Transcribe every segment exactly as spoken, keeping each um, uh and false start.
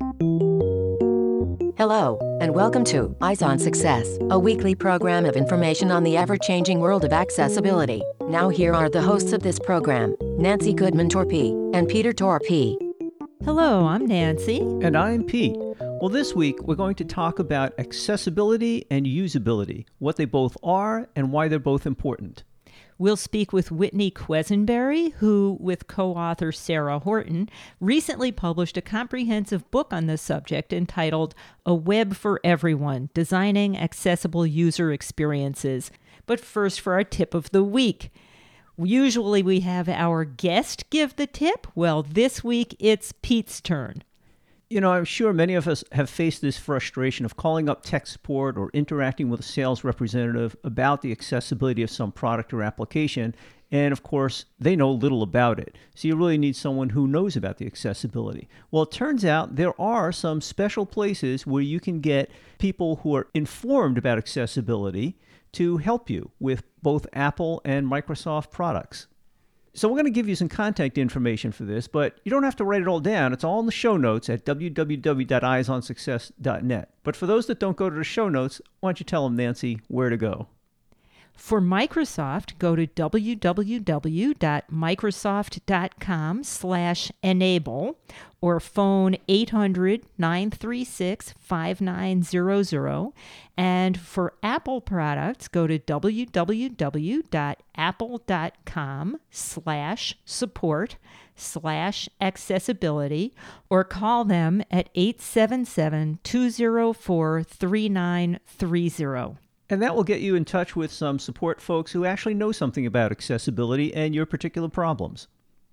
Hello, and welcome to Eyes on Success, a weekly program of information on the ever-changing world of accessibility. Now here are the hosts of this program, Nancy Goodman-Torpey and Peter Torpey. Hello, I'm Nancy. And I'm Pete. Well, this week we're going to talk about accessibility and usability, what they both are and why they're both important. We'll speak with Whitney Quesenberry, who, with co-author Sarah Horton, recently published a comprehensive book on this subject entitled A Web for Everyone, Designing Accessible User Experiences. But first for our tip of the week. Usually we have our guest give the tip. Well, this week it's Pete's turn. You know, I'm sure many of us have faced this frustration of calling up tech support or interacting with a sales representative about the accessibility of some product or application. And of course, they know little about it. So you really need someone who knows about the accessibility. Well, it turns out there are some special places where you can get people who are informed about accessibility to help you with both Apple and Microsoft products. So we're going to give you some contact information for this, but you don't have to write it all down. It's all in the show notes at w w w dot eyes on success dot net. But for those that don't go to the show notes, why don't you tell them, Nancy, where to go? For Microsoft, go to w w w dot microsoft dot com slash enable or phone eight hundred, nine three six, five nine zero zero. And for Apple products, go to w w w dot apple dot com slash support slash accessibility or call them at eight seven seven, two zero four, three nine three zero. And that will get you in touch with some support folks who actually know something about accessibility and your particular problems.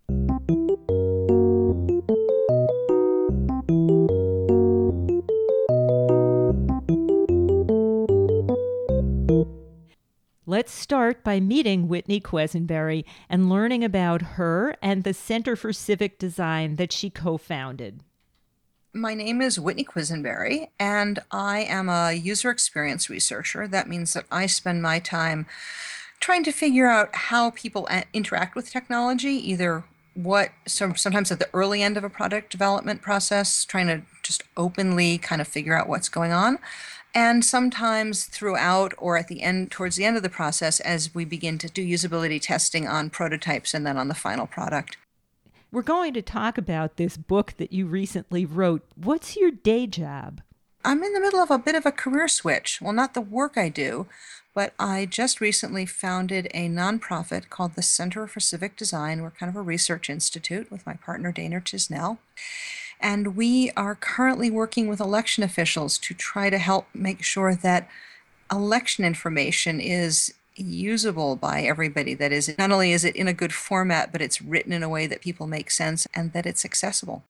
Let's start by meeting Whitney Quesenberry and learning about her and the Center for Civic Design that she co-founded. My name is Whitney Quesenberry, and I am a user experience researcher. That means that I spend my time trying to figure out how people a- interact with technology, either what, so sometimes at the early end of a product development process, trying to just openly kind of figure out what's going on, and sometimes throughout or at the end, towards the end of the process, as we begin to do usability testing on prototypes and then on the final product. We're going to talk about this book that you recently wrote. What's your day job? I'm in the middle of a bit of a career switch. Well, not the work I do, but I just recently founded a nonprofit called the Center for Civic Design. We're kind of a research institute with my partner, Dana Chisnell. And we are currently working with election officials to try to help make sure that election information is usable by everybody. That is, not only is it in a good format, but it's written in a way that people make sense and that it's accessible.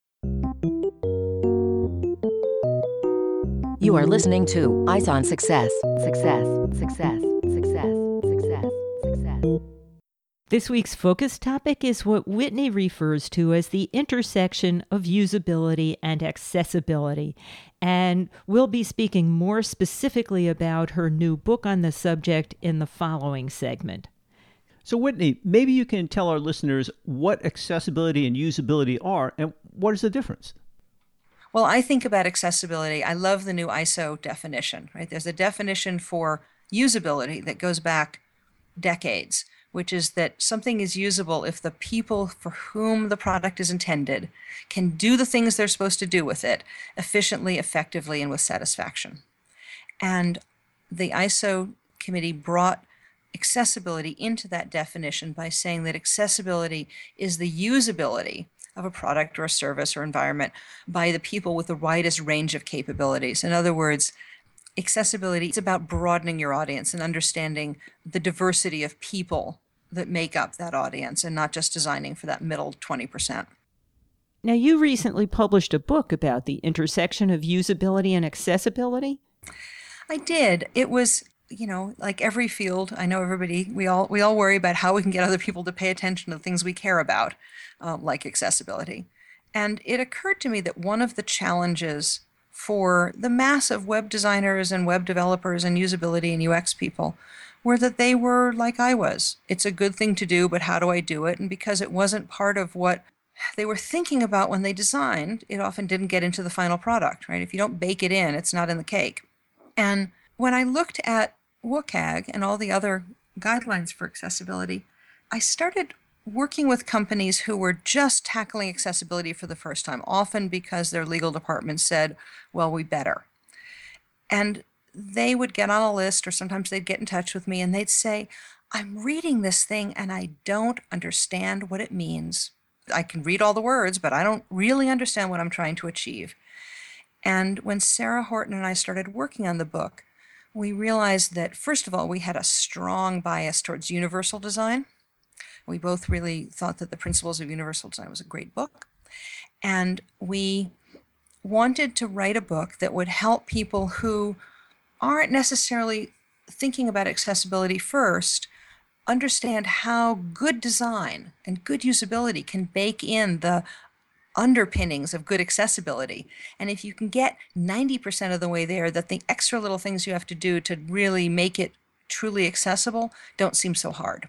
You are listening to Eyes on Success. Success, success, success, success, success. This week's focus topic is what Whitney refers to as the intersection of usability and accessibility. And we'll be speaking more specifically about her new book on the subject in the following segment. So Whitney, maybe you can tell our listeners what accessibility and usability are and what is the difference? Well, I think about accessibility. I love the new I S O definition, right? There's a definition for usability that goes back decades, which is that something is usable if the people for whom the product is intended can do the things they're supposed to do with it efficiently, effectively, and with satisfaction. And the I S O committee brought accessibility into that definition by saying that accessibility is the usability of a product or a service or environment by the people with the widest range of capabilities. In other words, accessibility is about broadening your audience and understanding the diversity of people that make up that audience and not just designing for that middle twenty percent. Now, you recently published a book about the intersection of usability and accessibility. I did. It was, you know, like every field, I know everybody, we all we all worry about how we can get other people to pay attention to the things we care about, uh, like accessibility. And it occurred to me that one of the challenges for the mass of web designers and web developers and usability and U X people were that they were like I was. It's a good thing to do, but how do I do it? And because it wasn't part of what they were thinking about when they designed, it often didn't get into the final product, right? If you don't bake it in, it's not in the cake. And when I looked at W C A G and all the other guidelines for accessibility, I started working with companies who were just tackling accessibility for the first time, often because their legal department said, well, we better. And they would get on a list, or sometimes they'd get in touch with me and they'd say, I'm reading this thing and I don't understand what it means. I can read all the words, but I don't really understand what I'm trying to achieve. And when Sarah Horton and I started working on the book, we realized that, first of all, we had a strong bias towards universal design. We both really thought that The Principles of Universal Design was a great book. And we wanted to write a book that would help people who aren't necessarily thinking about accessibility first understand how good design and good usability can bake in the underpinnings of good accessibility. And if you can get ninety percent of the way there, that the extra little things you have to do to really make it truly accessible don't seem so hard.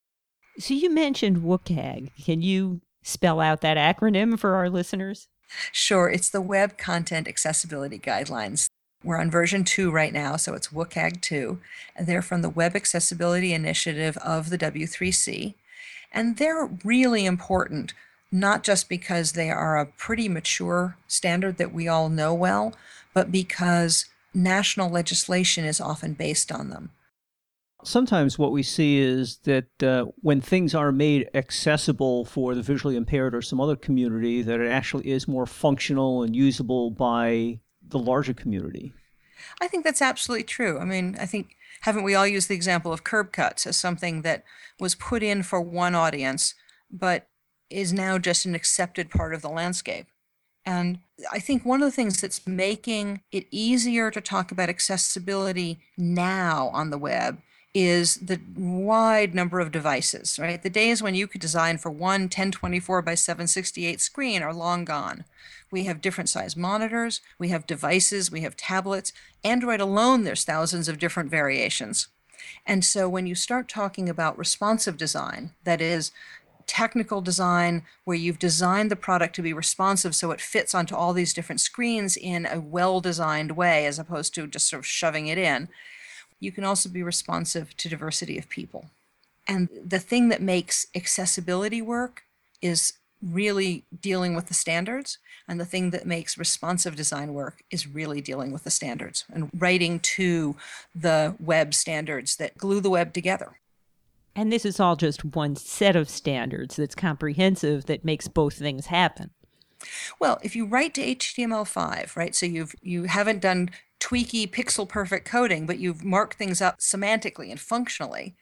So you mentioned W C A G. Can you spell out that acronym for our listeners? Sure. It's the Web Content Accessibility Guidelines. We're on version two right now, so it's W C A G two. And they're from the Web Accessibility Initiative of the W three C. And they're really important, not just because they are a pretty mature standard that we all know well, but because national legislation is often based on them. Sometimes what we see is that uh, when things are made accessible for the visually impaired or some other community, that it actually is more functional and usable by the larger community. I think that's absolutely true. I mean, I think, haven't we all used the example of curb cuts as something that was put in for one audience, but is now just an accepted part of the landscape? And I think one of the things that's making it easier to talk about accessibility now on the web is the wide number of devices, right? The days when you could design for one ten twenty-four by seven sixty-eight screen are long gone. We have different size monitors, we have devices, we have tablets. Android alone, there's thousands of different variations. And so when you start talking about responsive design, that is technical design where you've designed the product to be responsive so it fits onto all these different screens in a well-designed way as opposed to just sort of shoving it in, you can also be responsive to diversity of people. And the thing that makes accessibility work is really dealing with the standards. And the thing that makes responsive design work is really dealing with the standards and writing to the web standards that glue the web together. And this is all just one set of standards that's comprehensive that makes both things happen. Well, if you write to H T M L five, right, so you've you haven't done tweaky pixel perfect coding, but you've marked things up semantically and functionally.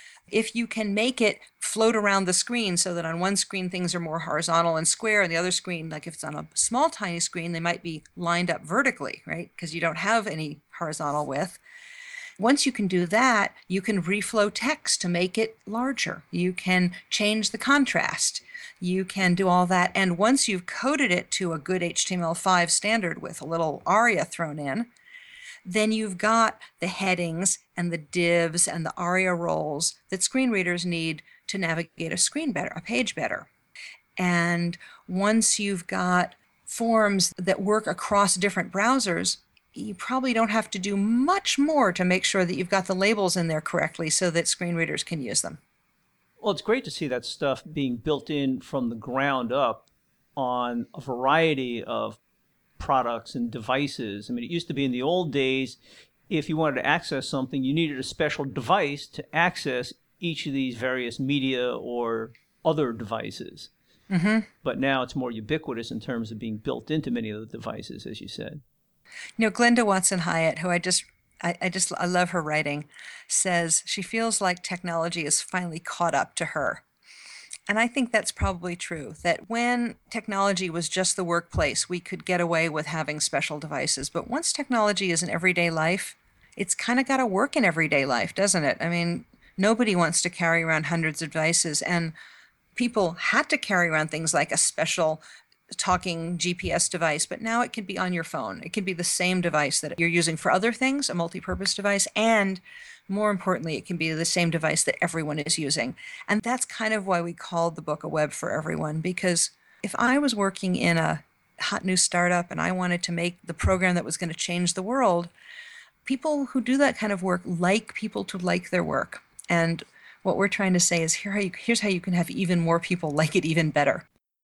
If you can make it float around the screen so that on one screen things are more horizontal and square, and the other screen, like if it's on a small tiny screen, they might be lined up vertically, right? Because you don't have any horizontal width. Once you can do that, you can reflow text to make it larger. You can change the contrast. You can do all that. And once you've coded it to a good H T M L five standard with a little ARIA thrown in, then you've got the headings and the divs and the ARIA roles that screen readers need to navigate a screen better, a page better. And once you've got forms that work across different browsers, you probably don't have to do much more to make sure that you've got the labels in there correctly so that screen readers can use them. Well, it's great to see that stuff being built in from the ground up on a variety of products and devices. I mean, it used to be in the old days, if you wanted to access something, you needed a special device to access each of these various media or other devices. Mm-hmm. But now it's more ubiquitous in terms of being built into many of the devices, as you said. You know, Glenda Watson Hyatt, who I just, I, I just, I love her writing, says she feels like technology is finally caught up to her. And I think that's probably true, that when technology was just the workplace, we could get away with having special devices. But once technology is in everyday life, it's kind of got to work in everyday life, doesn't it? I mean, nobody wants to carry around hundreds of devices. And people had to carry around things like a special talking G P S device, but now it can be on your phone. It can be the same device that you're using for other things, a multi-purpose device, and more importantly, it can be the same device that everyone is using. And that's kind of why we called the book A Web for Everyone, because If I was working in a hot new startup and I wanted to make the program that was going to change the world, people who do that kind of work like people to like their work. And what we're trying to say is here how you, here's how you can have even more people like it even better.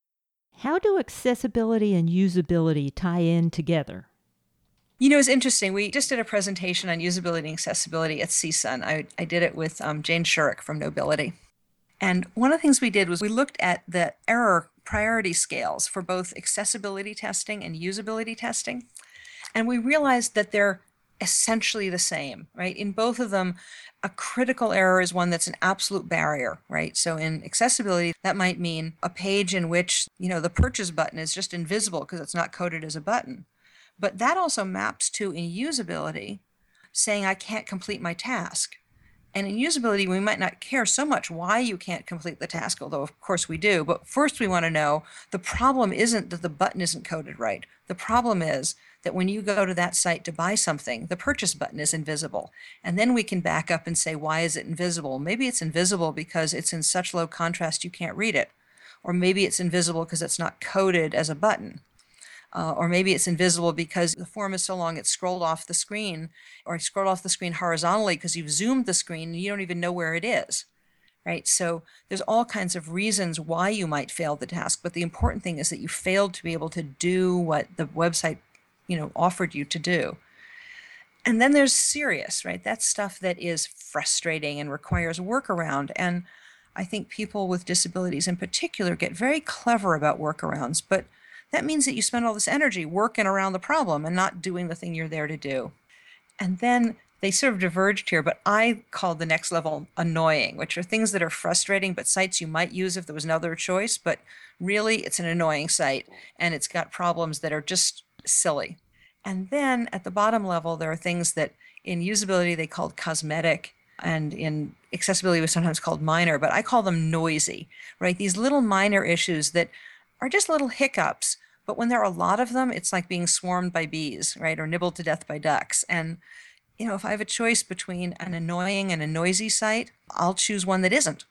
How do accessibility and usability tie in together? You know, it's interesting. We just did a presentation on usability and accessibility at C S U N. I, I did it with um, Jane Shurek from Knowbility. And one of the things we did was we looked at the error priority scales for both accessibility testing and usability testing. And we realized that they're essentially the same, right? In both of them, a critical error is one that's an absolute barrier, right? So in accessibility, that might mean a page in which, you know, the purchase button is just invisible because it's not coded as a button. But that also maps to, in usability, saying I can't complete my task. And in usability, we might not care so much why you can't complete the task, although of course we do. But first we want to know the problem isn't that the button isn't coded right. The problem is that when you go to that site to buy something, the purchase button is invisible. And then we can back up and say, why is it invisible? Maybe it's invisible because it's in such low contrast you can't read it. Or maybe it's invisible because it's not coded as a button. Uh, or maybe it's invisible because the form is so long it's scrolled off the screen, or it's scrolled off the screen horizontally because you've zoomed the screen and you don't even know where it is, right? So there's all kinds of reasons why you might fail the task, but the important thing is that you failed to be able to do what the website, you know, offered you to do. And then there's serious, right? That's stuff that is frustrating and requires workaround. And I think people with disabilities in particular get very clever about workarounds, but that means that you spend all this energy working around the problem and not doing the thing you're there to do. And then they sort of diverged here, but I call the next level annoying, which are things that are frustrating, but sites you might use if there was another choice. But really, it's an annoying site, and it's got problems that are just silly. And then at the bottom level, there are things that in usability they called cosmetic, and in accessibility was sometimes called minor, but I call them noisy, right? These little minor issues that are just little hiccups. But when there are a lot of them, it's like being swarmed by bees, right? Or nibbled to death by ducks. And, you know, if I have a choice between an annoying and a noisy site, I'll choose one that isn't.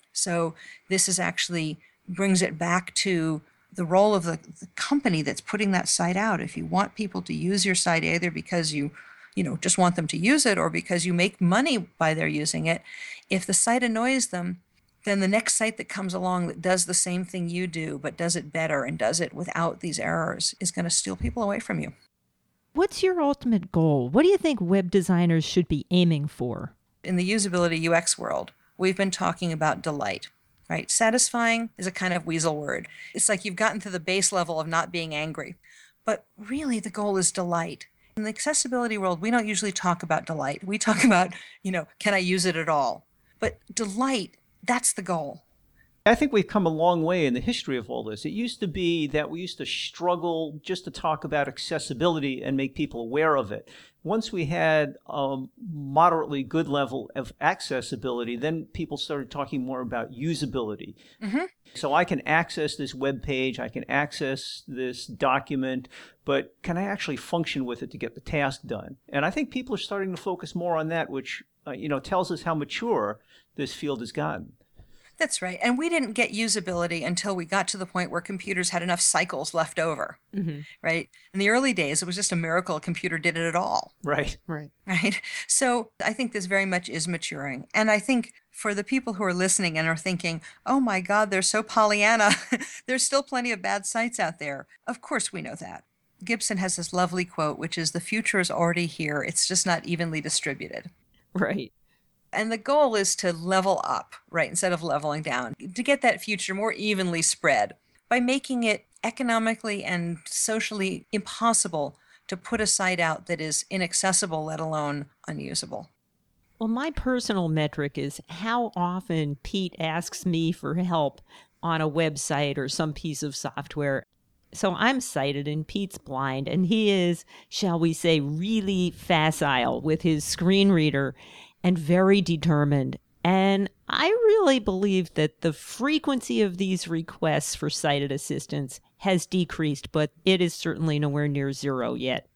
So this is actually brings it back to the role of the, the company that's putting that site out. If you want people to use your site either because you, you know, just want them to use it or because you make money by their using it, if the site annoys them, then the next site that comes along that does the same thing you do, but does it better and does it without these errors, is going to steal people away from you. What's your ultimate goal? What do you think web designers should be aiming for? In the usability U X world, we've been talking about delight, right? Satisfying is a kind of weasel word. It's like you've gotten to the base level of not being angry. But really, the goal is delight. In the accessibility world, we don't usually talk about delight. We talk about, you know, can I use it at all? But delight, that's the goal. I think we've come a long way in the history of all this. It used to be that we used to struggle just to talk about accessibility and make people aware of it. Once we had a moderately good level of accessibility, then people started talking more about usability. Mm-hmm. So I can access this web page, I can access this document, but can I actually function with it to get the task done? And I think people are starting to focus more on that, which uh, you know tells us how mature this field has gotten. That's right. And we didn't get usability until we got to the point where computers had enough cycles left over, mm-hmm. right? In the early days, it was just a miracle a computer did it at all. Right. Right. Right. So I think this very much is maturing. And I think for the people who are listening and are thinking, oh my God, they're so Pollyanna, there's still plenty of bad sites out there. Of course we know that. Gibson has this lovely quote, which is the future is already here. It's just not evenly distributed. Right. And the goal is to level up, right, instead of leveling down, to get that future more evenly spread by making it economically and socially impossible to put a site out that is inaccessible, let alone unusable. Well, my personal metric is how often Pete asks me for help on a website or some piece of software. So I'm sighted and Pete's blind, and he is, shall we say, really facile with his screen reader and very determined. And I really believe that the frequency of these requests for sighted assistance has decreased, but it is certainly nowhere near zero yet.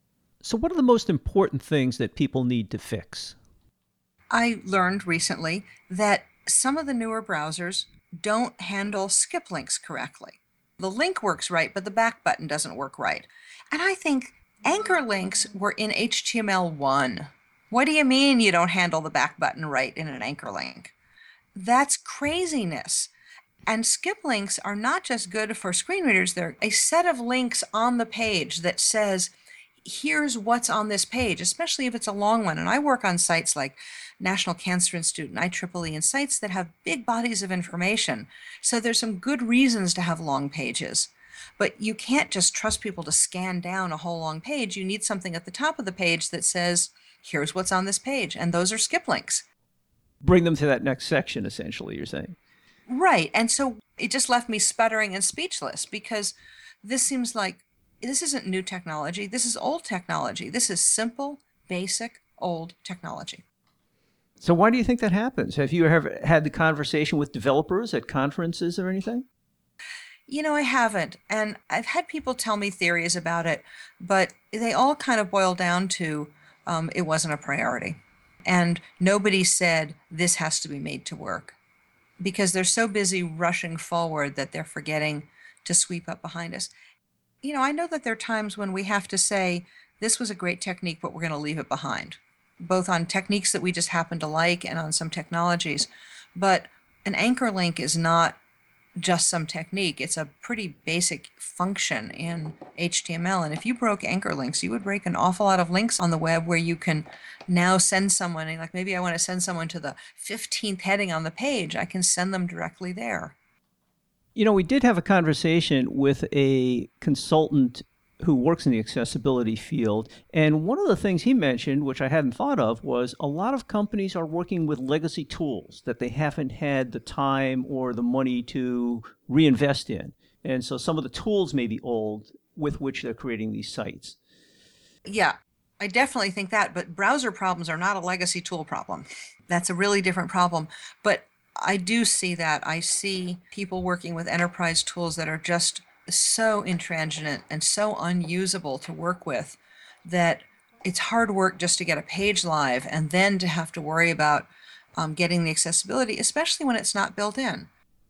So what are the most important things that people need to fix? I learned recently that some of the newer browsers don't handle skip links correctly. The link works right, but the back button doesn't work right. And I think anchor links were in H T M L one. What do you mean you don't handle the back button right in an anchor link? That's craziness. And skip links are not just good for screen readers, they're a set of links on the page that says, here's what's on this page, especially if it's a long one. And I work on sites like National Cancer Institute and I triple E and sites that have big bodies of information. So there's some good reasons to have long pages. But you can't just trust people to scan down a whole long page. You need something at the top of the page that says, here's what's on this page. And those are skip links. Bring them to that next section, essentially, you're saying. Right. And so it just left me sputtering and speechless because this seems like this isn't new technology. This is old technology. This is simple, basic, old technology. So why do you think that happens? Have you ever had the conversation with developers at conferences or anything? You know, I haven't. And I've had people tell me theories about it, but they all kind of boil down to um, it wasn't a priority. And nobody said this has to be made to work because they're so busy rushing forward that they're forgetting to sweep up behind us. You know, I know that there are times when we have to say, this was a great technique, but we're going to leave it behind, both on techniques that we just happen to like and on some technologies. But an anchor link is not just some technique. It's a pretty basic function in H T M L. And if you broke anchor links, you would break an awful lot of links on the web where you can now send someone, like maybe I want to send someone to the fifteenth heading on the page. I can send them directly there. You know, we did have a conversation with a consultant who works in the accessibility field. And one of the things he mentioned, which I hadn't thought of, was a lot of companies are working with legacy tools that they haven't had the time or the money to reinvest in. And so some of the tools may be old with which they're creating these sites. Yeah, I definitely think that. But browser problems are not a legacy tool problem. That's a really different problem. But I do see that. I see people working with enterprise tools that are just so intransigent and so unusable to work with that it's hard work just to get a page live and then to have to worry about um, getting the accessibility, especially when it's not built in.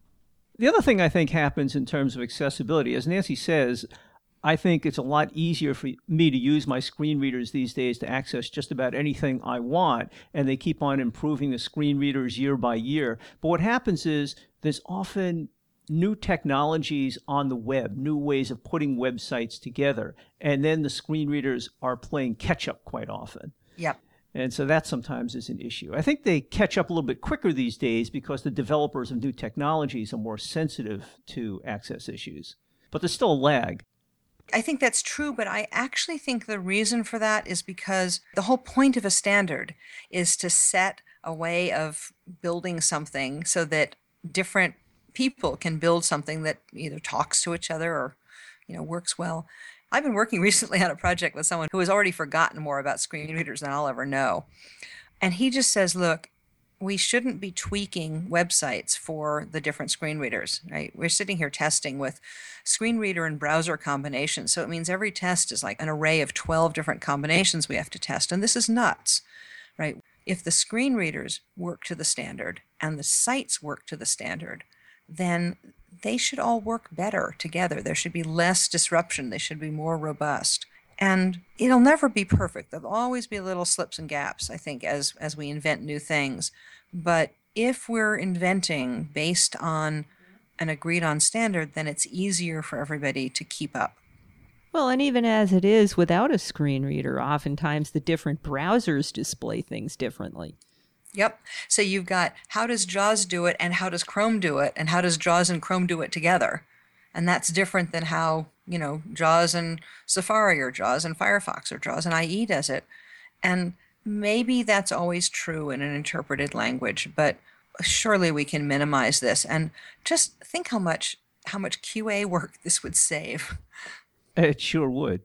The other thing I think happens in terms of accessibility, as Nancy says, I think it's a lot easier for me to use my screen readers these days to access just about anything I want, and they keep on improving the screen readers year by year. But what happens is there's often new technologies on the web, new ways of putting websites together, and then the screen readers are playing catch up quite often. Yep. And so that sometimes is an issue. I think they catch up a little bit quicker these days because the developers of new technologies are more sensitive to access issues. But there's still a lag. I think that's true, but I actually think the reason for that is because the whole point of a standard is to set a way of building something so that different people can build something that either talks to each other or, you know, works well. I've been working recently on a project with someone who has already forgotten more about screen readers than I'll ever know. And he just says, look, we shouldn't be tweaking websites for the different screen readers, right? We're sitting here testing with screen reader and browser combinations. So it means every test is like an array of twelve different combinations we have to test. And this is nuts, right? If the screen readers work to the standard and the sites work to the standard, then they should all work better together. There should be less disruption. They should be more robust. And it'll never be perfect. There'll always be little slips and gaps, I think, as, as we invent new things. But if we're inventing based on an agreed on standard, then it's easier for everybody to keep up. Well, and even as it is without a screen reader, oftentimes the different browsers display things differently. Yep. So you've got how does JAWS do it and how does Chrome do it and how does JAWS and Chrome do it together? And that's different than how, you know, JAWS and Safari or JAWS and Firefox or JAWS and I E does it. And maybe that's always true in an interpreted language, but surely we can minimize this. And just think how much how much Q A work this would save. It sure would.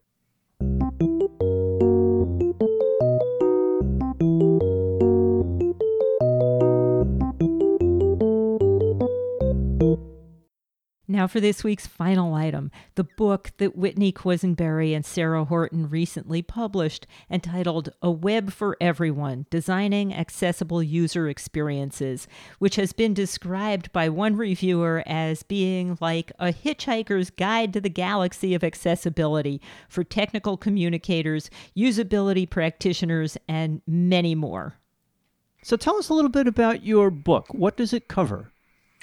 Now, for this week's final item, the book that Whitney Quisenberry and Sarah Horton recently published, entitled A Web for Everyone, Designing Accessible User Experiences, which has been described by one reviewer as being like a hitchhiker's guide to the galaxy of accessibility for technical communicators, usability practitioners, and many more. So tell us a little bit about your book. What does it cover?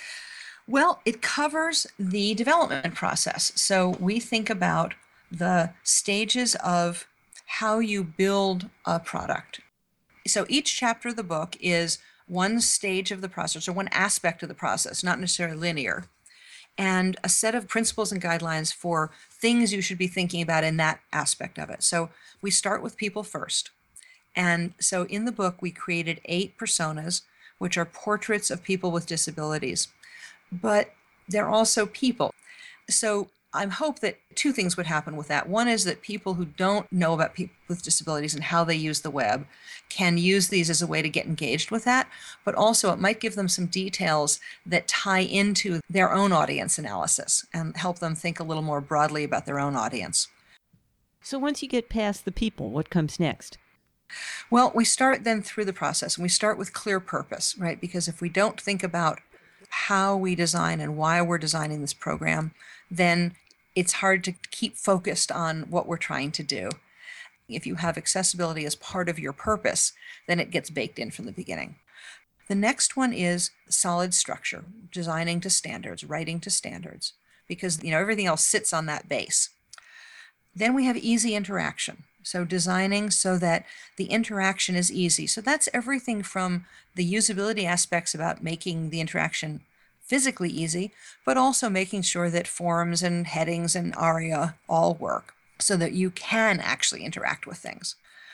Well, it covers the development process. So we think about the stages of how you build a product. So each chapter of the book is one stage of the process or one aspect of the process, not necessarily linear, and a set of principles and guidelines for things you should be thinking about in that aspect of it. So we start with people first. And so in the book, we created eight personas, which are portraits of people with disabilities. But they're also people. So I hope that two things would happen with that. One is that people who don't know about people with disabilities and how they use the web can use these as a way to get engaged with that. But also it might give them some details that tie into their own audience analysis and help them think a little more broadly about their own audience. So once you get past the people, what comes next? Well, we start then through the process, and we start with clear purpose, right? Because if we don't think about how we design and why we're designing this program, then it's hard to keep focused on what we're trying to do. If you have accessibility as part of your purpose, then it gets baked in from the beginning. The next one is solid structure, designing to standards, writing to standards, because you know everything else sits on that base. Then we have easy interaction. So designing so that the interaction is easy. So that's everything from the usability aspects about making the interaction physically easy, but also making sure that forms and headings and ARIA all work so that you can actually interact with things.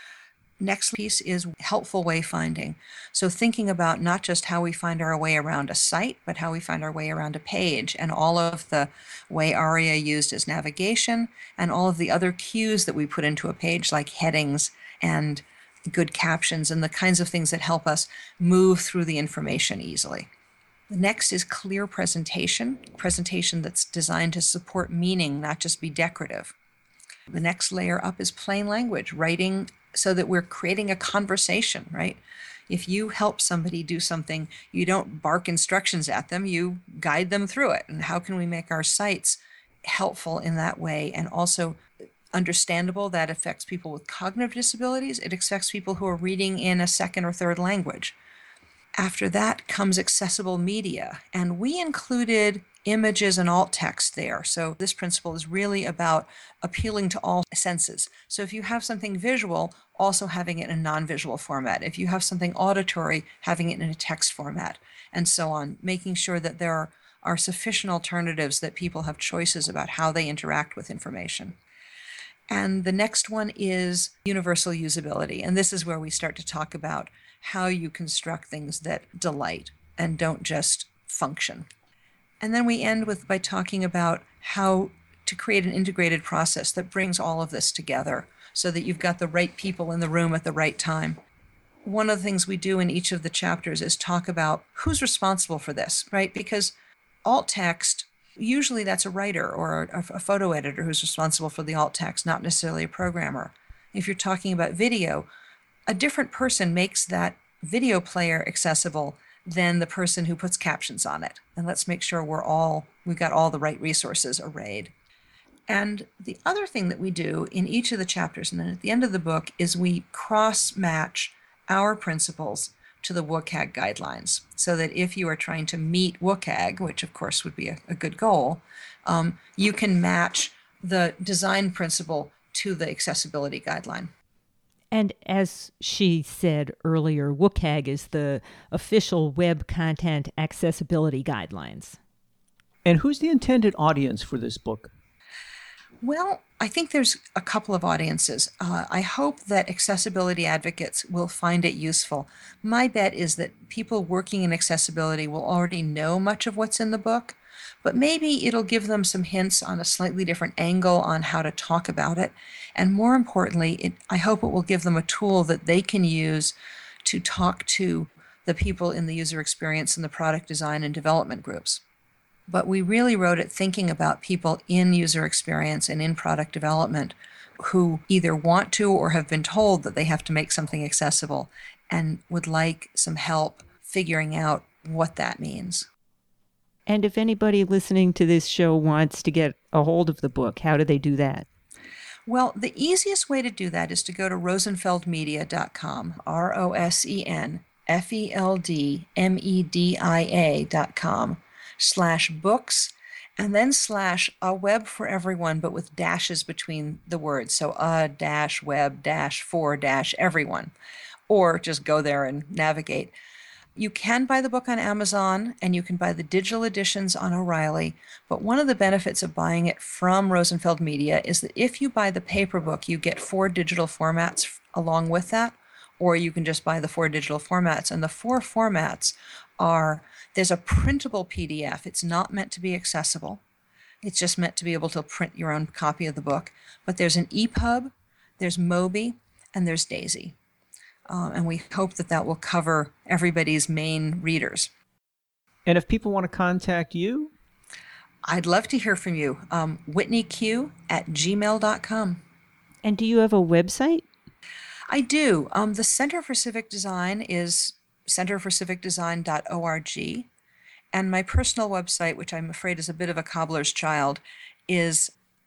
Next piece is helpful wayfinding. So thinking about not just how we find our way around a site, but how we find our way around a page, and all of the way ARIA used as navigation and all of the other cues that we put into a page, like headings and good captions and the kinds of things that help us move through the information easily. The next is clear presentation, presentation that's designed to support meaning, not just be decorative. The next layer up is plain language, writing so that we're creating a conversation, right? If you help somebody do something, you don't bark instructions at them, you guide them through it. And how can we make our sites helpful in that way and also understandable? That affects people with cognitive disabilities. It affects people who are reading in a second or third language. After that comes accessible media, and we included images and alt text there. So this principle is really about appealing to all senses. So if you have something visual, also having it in a non-visual format. If you have something auditory, having it in a text format, and so on, making sure that there are, are sufficient alternatives that people have choices about how they interact with information. And the next one is universal usability. And this is where we start to talk about how you construct things that delight and don't just function. And then we end with by talking about how to create an integrated process that brings all of this together so that you've got the right people in the room at the right time. One of the things we do in each of the chapters is talk about who's responsible for this, right? Because alt text, usually that's a writer or a, a photo editor who's responsible for the alt text, not necessarily a programmer. If you're talking about video, a different person makes that video player accessible than the person who puts captions on it. And let's make sure we're all, we've got all the right resources arrayed. And the other thing that we do in each of the chapters, and then at the end of the book, is we cross-match our principles to the W C A G guidelines, so that if you are trying to meet W C A G, which of course would be a, a good goal, um, you can match the design principle to the accessibility guideline. And as she said earlier, W C A G is the official web content accessibility guidelines. And who's the intended audience for this book? Well, I think there's a couple of audiences. Uh, I hope that accessibility advocates will find it useful. My bet is that people working in accessibility will already know much of what's in the book, but maybe it'll give them some hints on a slightly different angle on how to talk about it. And more importantly, it, I hope it will give them a tool that they can use to talk to the people in the user experience and the product design and development groups. But we really wrote it thinking about people in user experience and in product development who either want to or have been told that they have to make something accessible and would like some help figuring out what that means. And if anybody listening to this show wants to get a hold of the book, how do they do that? Well, the easiest way to do that is to go to rosenfeld media dot com, R O S E N F E L D M E D I A dot com, slash books, and then slash a web for everyone, but with dashes between the words. So a dash web dash for dash everyone, or just go there and navigate. You can buy the book on Amazon, and you can buy the digital editions on O'Reilly, but one of the benefits of buying it from Rosenfeld Media is that if you buy the paper book, you get four digital formats along with that, or you can just buy the four digital formats. And the four formats are, there's a printable P D F. It's not meant to be accessible. It's just meant to be able to print your own copy of the book. But there's an E P U B, there's Mobi, and there's Daisy. Uh, and we hope that that will cover everybody's main readers. And if people want to contact you? I'd love to hear from you. Um, whitney q at gmail dot com. And do you have a website? I do. Um, the Center for Civic Design is center for civic design dot org. And my personal website, which I'm afraid is a bit of a cobbler's child, is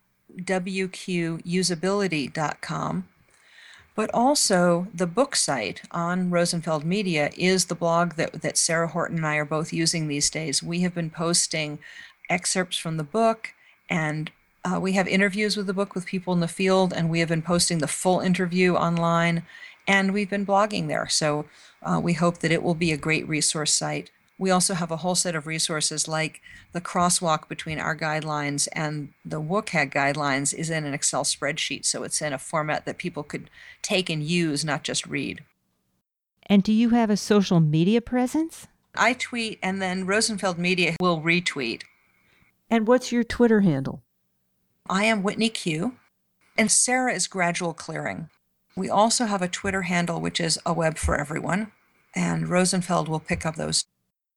w q usability dot com. But also the book site on Rosenfeld Media is the blog that, that Sarah Horton and I are both using these days. We have been posting excerpts from the book, and uh, we have interviews with the book with people in the field, and we have been posting the full interview online, and we've been blogging there. So uh, we hope that it will be a great resource site. We also have a whole set of resources like the crosswalk between our guidelines and the W C A G guidelines is in an Excel spreadsheet, so it's in a format that people could take and use, not just read. And do you have a social media presence? I tweet, and then Rosenfeld Media will retweet. And what's your Twitter handle? I am Whitney Q, and Sarah is Gradual Clearing. We also have a Twitter handle, which is a web for everyone, and Rosenfeld will pick up those.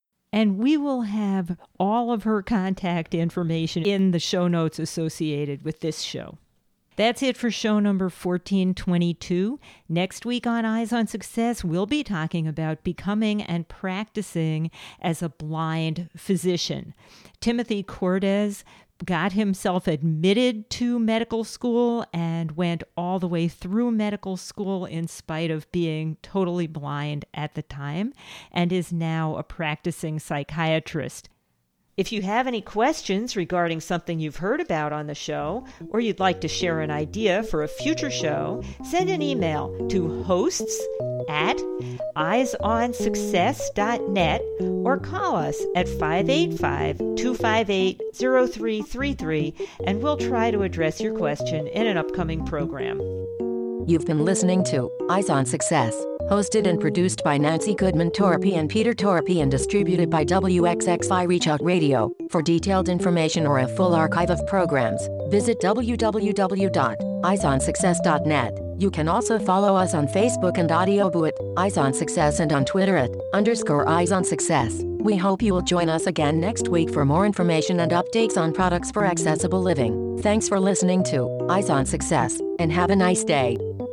And we will have all of her contact information in the show notes associated with this show. That's it for show number fourteen twenty-two. Next week on Eyes on Success, we'll be talking about becoming and practicing as a blind physician. Timothy Cordes got himself admitted to medical school and went all the way through medical school in spite of being totally blind at the time, and is now a practicing psychiatrist. If you have any questions regarding something you've heard about on the show, or you'd like to share an idea for a future show, send an email to hosts at eyes on success dot net or call us at five eight five, two five eight, zero three three three, and we'll try to address your question in an upcoming program. You've been listening to Eyes on Success, hosted and produced by Nancy Goodman Torpy and Peter Torpy and distributed by W X X I Reach Out Radio. For detailed information or a full archive of programs, visit w w w dot eyes on success dot net. You can also follow us on Facebook and Audioboo at Eyes on Success and on Twitter at underscore Eyes on Success. We hope you will join us again next week for more information and updates on products for accessible living. Thanks for listening to Eyes on Success, and have a nice day.